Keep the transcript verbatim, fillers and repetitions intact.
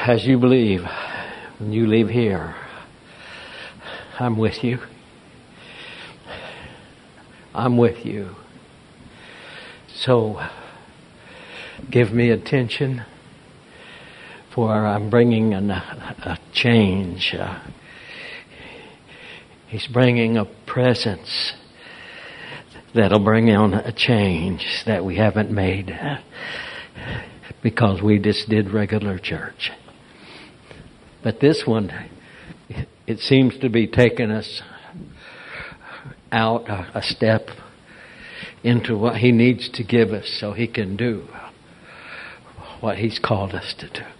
as you believe, when you leave here, I'm with you. I'm with you. So give me attention, for I'm bringing an, a change. Uh, he's bringing a presence that'll bring on a change that we haven't made because we just did regular church. But this one, it seems to be taking us out a, a step into what He needs to give us so He can do what He's called us to do.